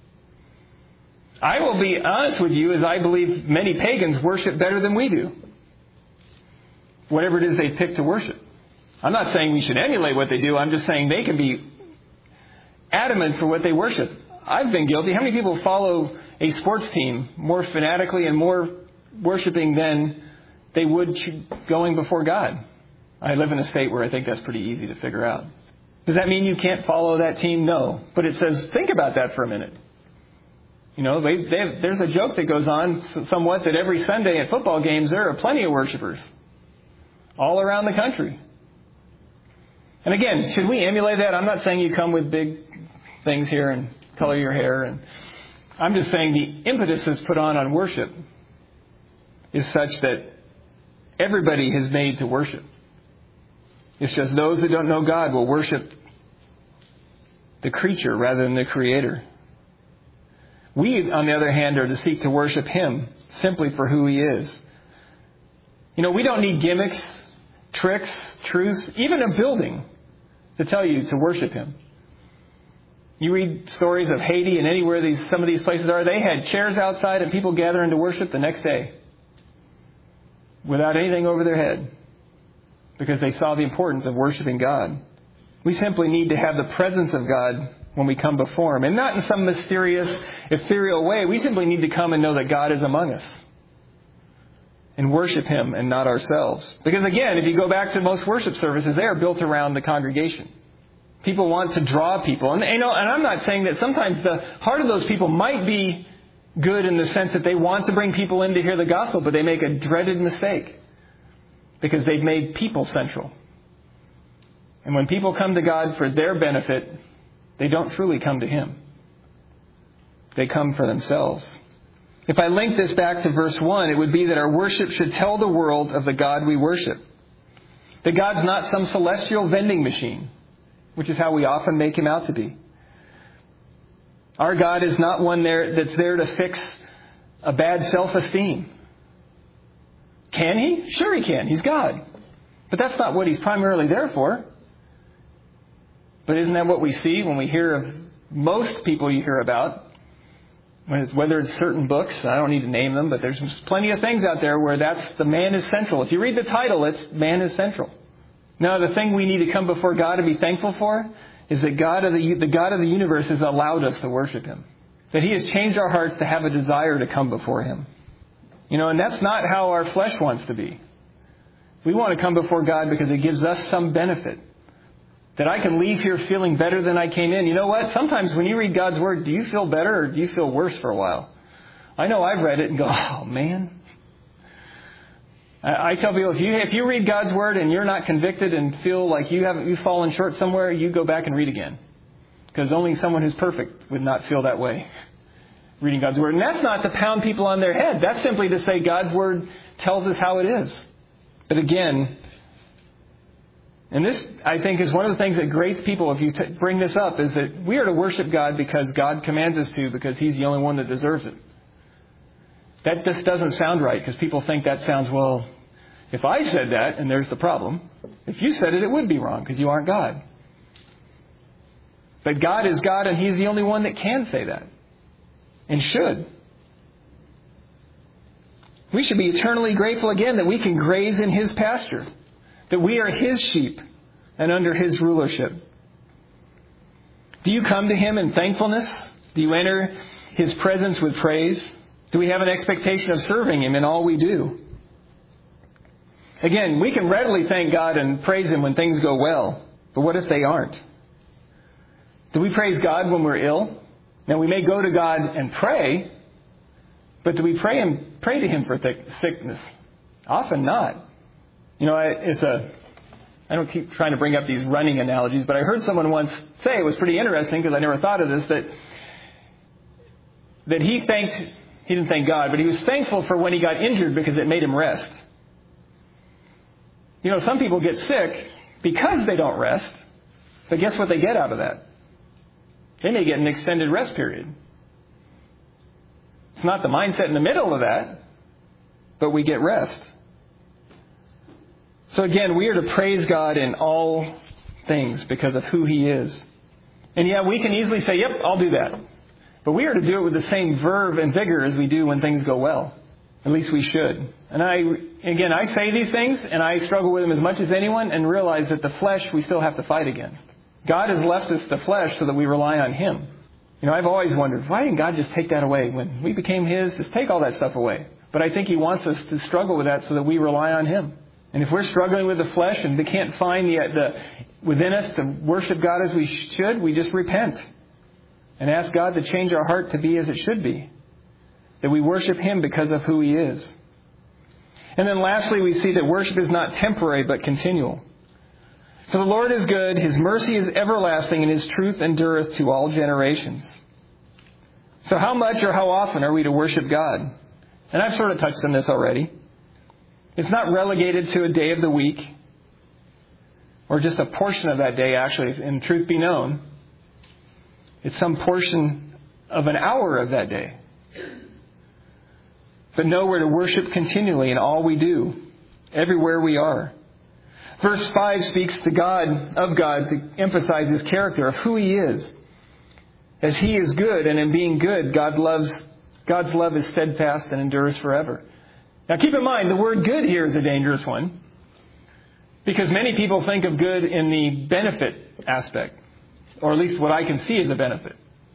I will be honest with you, as I believe many pagans worship better than we do. Whatever it is they pick to worship. I'm not saying we should emulate what they do. I'm just saying they can be adamant for what they worship. I've been guilty. How many people follow a sports team more fanatically and more worshiping than they would going before God? I live in a state where I think that's pretty easy to figure out. Does that mean you can't follow that team? No. But it says, think about that for a minute. You know, they, they have, there's a joke that goes on somewhat that every Sunday at football games, there are plenty of worshipers all around the country. And again, should we emulate that? I'm not saying you come with big things here and color your hair. And I'm just saying the impetus that's put on on worship is such that everybody is made to worship. It's just those that don't know God will worship the creature rather than the Creator. We, on the other hand, are to seek to worship Him simply for who He is. You know, we don't need gimmicks, tricks, truths, even a building to tell you to worship Him. You read stories of Haiti and anywhere these some of these places are, they had chairs outside and people gathering to worship the next day without anything over their head because they saw the importance of worshiping God. We simply need to have the presence of God when we come before Him, and not in some mysterious, ethereal way. We simply need to come and know that God is among us and worship Him and not ourselves. Because again, if you go back to most worship services, they are built around the congregation. People want to draw people. And, you know, and I'm not saying that sometimes the heart of those people might be good in the sense that they want to bring people in to hear the gospel, but they make a dreaded mistake because they've made people central. And when people come to God for their benefit, they don't truly come to Him. They come for themselves. If I link this back to verse one, it would be that our worship should tell the world of the God we worship. That God's not some celestial vending machine, which is how we often make Him out to be. Our God is not one there that's there to fix a bad self-esteem. Can He? Sure He can. He's God. But that's not what He's primarily there for. But isn't that what we see when we hear of most people you hear about? When it's, whether it's certain books, I don't need to name them, but there's plenty of things out there where that's the man is central. If you read the title, it's man is central. Now, the thing we need to come before God and be thankful for is that God of the, the God of the universe has allowed us to worship Him. That He has changed our hearts to have a desire to come before Him. You know, and that's not how our flesh wants to be. We want to come before God because it gives us some benefit. That I can leave here feeling better than I came in. You know what? Sometimes when you read God's Word, do you feel better or do you feel worse for a while? I know I've read it and go, oh man. I, I tell people, if you if you read God's Word and you're not convicted and feel like you haven't you've fallen short somewhere, you go back and read again. Because only someone who's perfect would not feel that way reading God's Word. And that's not to pound people on their head. That's simply to say God's Word tells us how it is. But again, and this, I think, is one of the things that grates people if you t- bring this up, is that we are to worship God because God commands us to, because He's the only one that deserves it. That just doesn't sound right, because people think that sounds, well, if I said that, and there's the problem, if you said it, it would be wrong, because you aren't God. But God is God, and He's the only one that can say that, and should. We should be eternally grateful again that we can graze in His pasture. That we are His sheep and under His rulership. Do you come to Him in thankfulness? Do you enter His presence with praise? Do we have an expectation of serving Him in all we do? Again, we can readily thank God and praise Him when things go well. But what if they aren't? Do we praise God when we're ill? Now, we may go to God and pray, but do we pray Him, pray to Him for th- sickness? Often not. You know, it's a, I don't keep trying to bring up these running analogies, but I heard someone once say, it was pretty interesting because I never thought of this, that that he thanked, he didn't thank God, but he was thankful for when he got injured because it made him rest. You know, some people get sick because they don't rest, but guess what they get out of that? They may get an extended rest period. It's not the mindset in the middle of that, but we get rest. So again, we are to praise God in all things because of who He is. And yeah, we can easily say, yep, I'll do that. But we are to do it with the same verve and vigor as we do when things go well. At least we should. And I, again, I say these things and I struggle with them as much as anyone and realize that the flesh we still have to fight against. God has left us the flesh so that we rely on Him. You know, I've always wondered, why didn't God just take that away? When we became His, just take all that stuff away. But I think He wants us to struggle with that so that we rely on Him. And if we're struggling with the flesh and we can't find the, the within us to worship God as we should, we just repent and ask God to change our heart to be as it should be. That we worship Him because of who He is. And then lastly, we see that worship is not temporary but continual. For the Lord is good, His mercy is everlasting, and His truth endureth to all generations. So how much or how often are we to worship God? And I've sort of touched on this already. It's not relegated to a day of the week. or just a portion of that day, actually, and truth be known, it's some portion of an hour of that day. But know we're to worship continually in all we do, everywhere we are. Verse five speaks to God, of God, to emphasize His character, of who He is. As He is good, and in being good, God loves, God's love is steadfast and endures forever. Now keep in mind, the word good here is a dangerous one, because many people think of good in the benefit aspect, or at least what I can see as a benefit.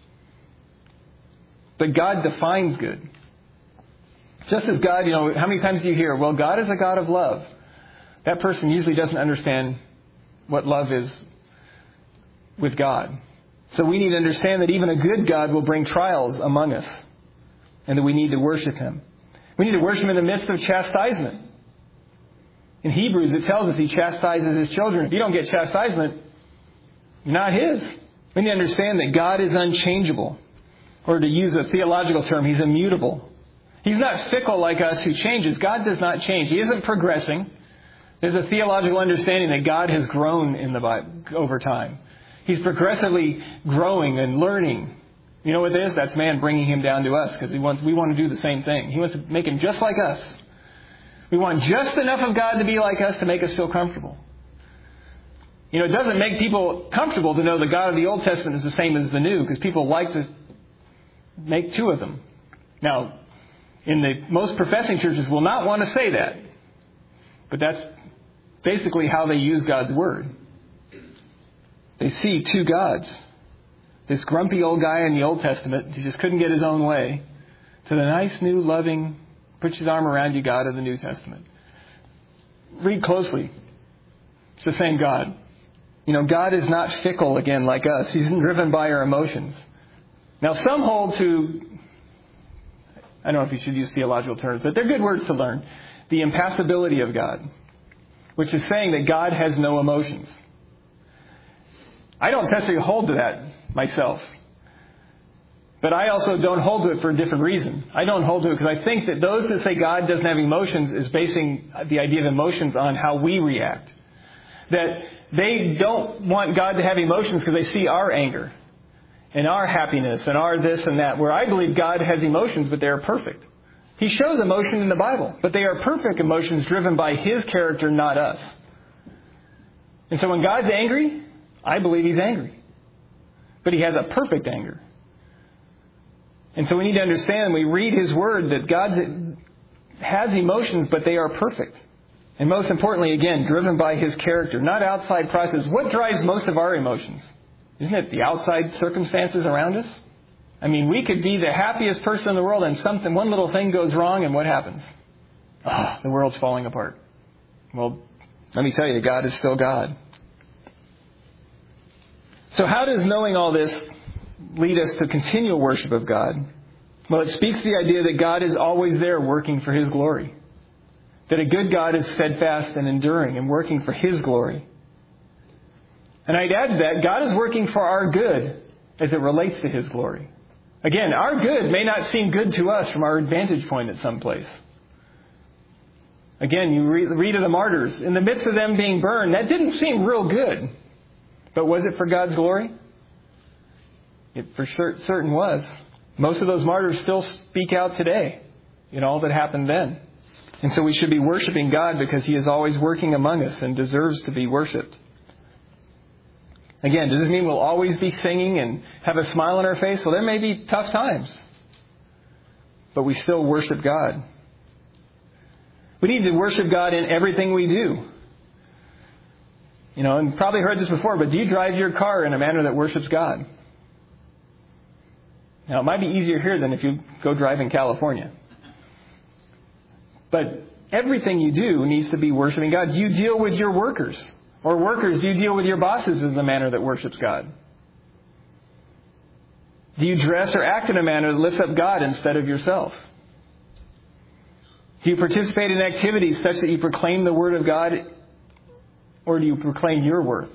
But God defines good. Just as God, you know, how many times do you hear, well, God is a God of love? That person usually doesn't understand what love is with God. So we need to understand that even a good God will bring trials among us, and that we need to worship Him. We need to worship Him in the midst of chastisement. In Hebrews, it tells us He chastises His children. If you don't get chastisement, you're not His. We need to understand that God is unchangeable. Or to use a theological term, He's immutable. He's not fickle like us who changes. God does not change. He isn't progressing. There's a theological understanding that God has grown in the Bible over time. He's progressively growing and learning. You know what it is? That's man bringing Him down to us, because he wants, we want to do the same thing. He wants to make Him just like us. We want just enough of God to be like us to make us feel comfortable. You know, it doesn't make people comfortable to know the God of the Old Testament is the same as the New, because people like to make two of them. Now, in the most professing churches will not want to say that. But that's basically how they use God's Word. They see two gods. This grumpy old guy in the Old Testament who just couldn't get his own way, to the nice, new, loving, puts his arm around you God of the New Testament. Read closely. It's the same God. You know, God is not fickle, again, like us. He's driven by our emotions. Now, some hold to, I don't know if you should use theological terms, but they're good words to learn. The impassibility of God, which is saying that God has no emotions. I don't necessarily hold to that myself. But I also don't hold to it for a different reason. I don't hold to it because I think that those that say God doesn't have emotions is basing the idea of emotions on how we react. That they don't want God to have emotions because they see our anger and our happiness and our this and that, where I believe God has emotions, but they are perfect. He shows emotion in the Bible, but they are perfect emotions driven by His character, not us. And so when God's angry, I believe He's angry. But He has a perfect anger. And so we need to understand, we read His Word, that God has emotions, but they are perfect. And most importantly, again, driven by His character, not outside processes. What drives most of our emotions? Isn't it the outside circumstances around us? I mean, we could be the happiest person in the world and something, one little thing goes wrong, and what happens? Oh, the world's falling apart. Well, let me tell you, God is still God. So how does knowing all this lead us to continual worship of God? Well, it speaks to the idea that God is always there working for His glory. That a good God is steadfast and enduring and working for His glory. And I'd add to that, God is working for our good as it relates to His glory. Again, our good may not seem good to us from our vantage point at some place. Again, you read, read of the martyrs. In the midst of them being burned, that didn't seem real good. But was it for God's glory? It for sure, certain was. Most of those martyrs still speak out today in all that happened then. And so we should be worshiping God because He is always working among us and deserves to be worshipped. Again, does this mean we'll always be singing and have a smile on our face? Well, there may be tough times. But we still worship God. We need to worship God in everything we do. You know, and probably heard this before, but do you drive your car in a manner that worships God? Now, it might be easier here than if you go drive in California. But everything you do needs to be worshiping God. Do you deal with your workers? Or workers, do you deal with your bosses in a manner that worships God? Do you dress or act in a manner that lifts up God instead of yourself? Do you participate in activities such that you proclaim the Word of God, or do you proclaim your worth?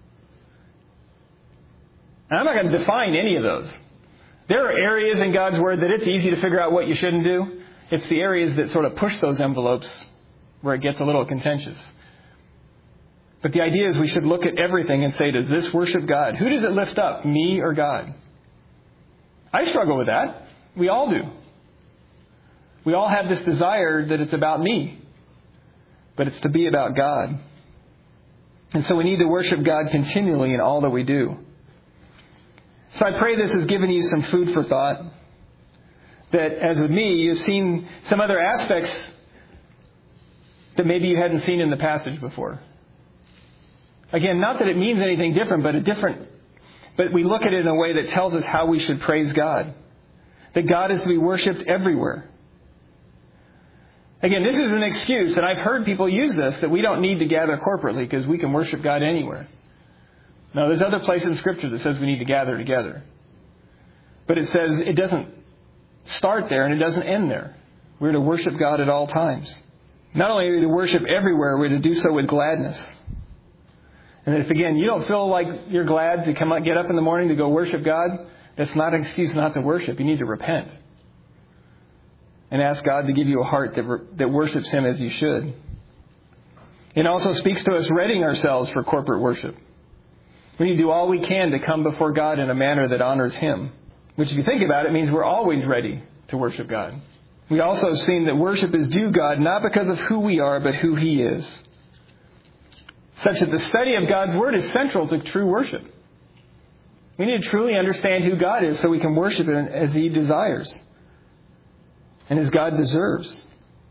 And I'm not going to define any of those. There are areas in God's Word that it's easy to figure out what you shouldn't do. It's the areas that sort of push those envelopes where it gets a little contentious. But the idea is we should look at everything and say, does this worship God? Who does it lift up, me or God? I struggle with that. We all do. We all have this desire that it's about me, but it's to be about God. And so we need to worship God continually in all that we do. So I pray this has given you some food for thought. That as with me, you've seen some other aspects that maybe you hadn't seen in the passage before. Again, not that it means anything different, but a different, but we look at it in a way that tells us how we should praise God. That God is to be worshipped everywhere. Again, this is an excuse, and I've heard people use this, that we don't need to gather corporately because we can worship God anywhere. No, there's other places in Scripture that says we need to gather together. But it says it doesn't start there and it doesn't end there. We're to worship God at all times. Not only are we to worship everywhere, we're to do so with gladness. And if, again, you don't feel like you're glad to come out, get up in the morning to go worship God, that's not an excuse not to worship. You need to repent. And ask God to give you a heart that, that worships Him as you should. It also speaks to us readying ourselves for corporate worship. We need to do all we can to come before God in a manner that honors Him. Which, if you think about it, means we're always ready to worship God. We also have seen that worship is due God not because of who we are, but who He is. Such that the study of God's Word is central to true worship. We need to truly understand who God is so we can worship Him as He desires. And as God deserves.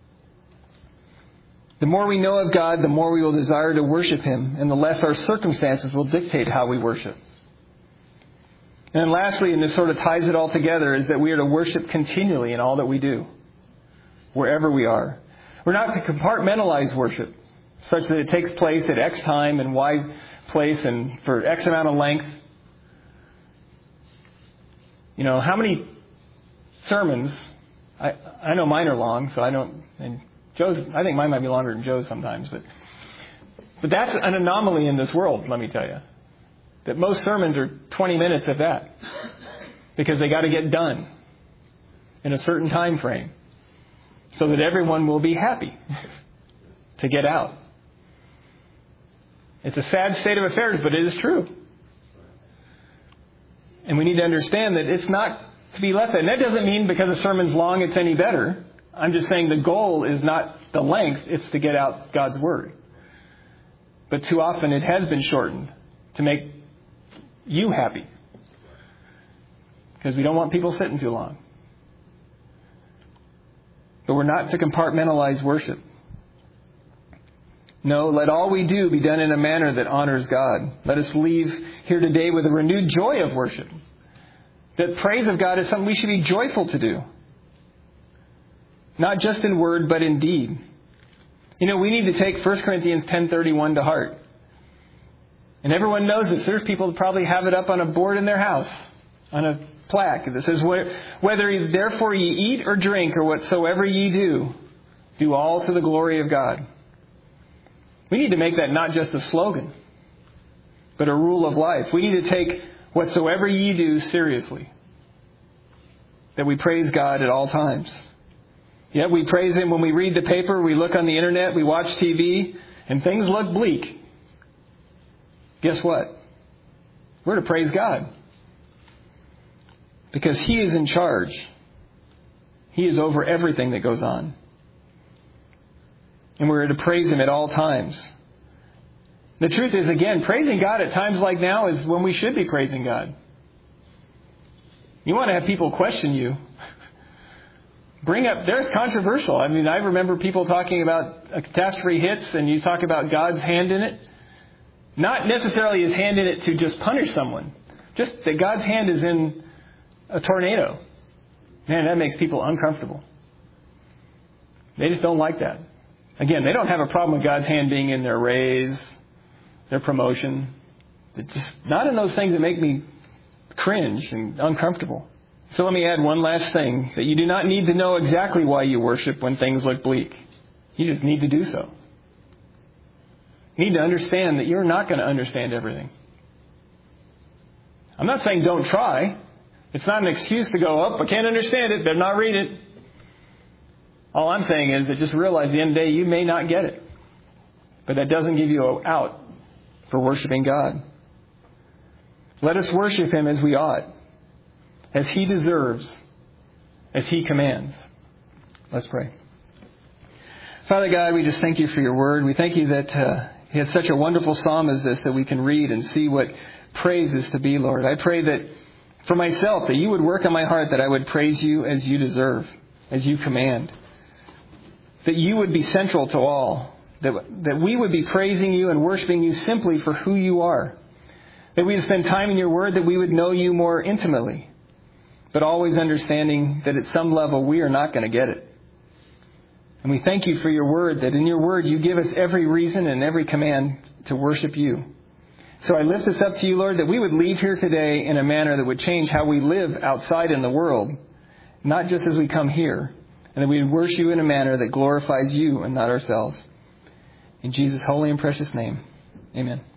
The more we know of God, the more we will desire to worship Him, and the less our circumstances will dictate how we worship. And then lastly, and this sort of ties it all together, is that we are to worship continually in all that we do, wherever we are. We're not to compartmentalize worship, such that it takes place at X time and Y place and for X amount of length. You know, how many sermons... I, I know mine are long, so I don't, and Joe's, I think mine might be longer than Joe's sometimes, but, but that's an anomaly in this world, let me tell you. That most sermons are twenty minutes at that. Because they got to get done in a certain time frame. So that everyone will be happy to get out. It's a sad state of affairs, but it is true. And we need to understand that it's not to be left there. And that doesn't mean because a sermon's long it's any better. I'm just saying the goal is not the length, it's to get out God's Word. But too often it has been shortened to make you happy. Because we don't want people sitting too long. But we're not to compartmentalize worship. No, let all we do be done in a manner that honors God. Let us leave here today with a renewed joy of worship. That praise of God is something we should be joyful to do. Not just in word, but in deed. You know, we need to take First Corinthians ten thirty-one to heart. And everyone knows this. There's people that probably have it up on a board in their house, on a plaque that says, whether therefore ye eat or drink or whatsoever ye do, do all to the glory of God. We need to make that not just a slogan, but a rule of life. We need to take whatsoever ye do seriously. That we praise God at all times. Yet we praise Him when we read the paper, we look on the internet, we watch T V, and things look bleak. Guess what? We're to praise God. Because He is in charge. He is over everything that goes on. And we're to praise Him at all times. The truth is, again, praising God at times like now is when we should be praising God. You want to have people question you. Bring up, there's controversial. I mean, I remember people talking about a catastrophe hits and you talk about God's hand in it. Not necessarily His hand in it to just punish someone. Just that God's hand is in a tornado. Man, that makes people uncomfortable. They just don't like that. Again, they don't have a problem with God's hand being in their raise, their promotion. It's just not in those things that make me cringe and uncomfortable. So let me add one last thing, that you do not need to know exactly why you worship when things look bleak. You just need to do so. You need to understand that you're not going to understand everything. I'm not saying don't try. It's not an excuse to go, oh, I can't understand it, better not read it. All I'm saying is that just realize at the end of the day you may not get it. But that doesn't give you an out for worshiping God. Let us worship Him as we ought, as He deserves, as He commands. Let's pray. Father God, we just thank You for Your word. We thank You that uh, You had such a wonderful psalm as this that we can read and see what praise is to be, Lord. I pray that for myself, that You would work on my heart, that I would praise You as You deserve, as You command. That You would be central to all. That, that we would be praising You and worshiping You simply for who You are. That we would spend time in Your word, that we would know You more intimately. But always understanding that at some level we are not going to get it. And we thank You for Your word, that in Your word You give us every reason and every command to worship You. So I lift this up to You, Lord, that we would leave here today in a manner that would change how we live outside in the world, not just as we come here, and that we would worship You in a manner that glorifies You and not ourselves. In Jesus' holy and precious name, amen.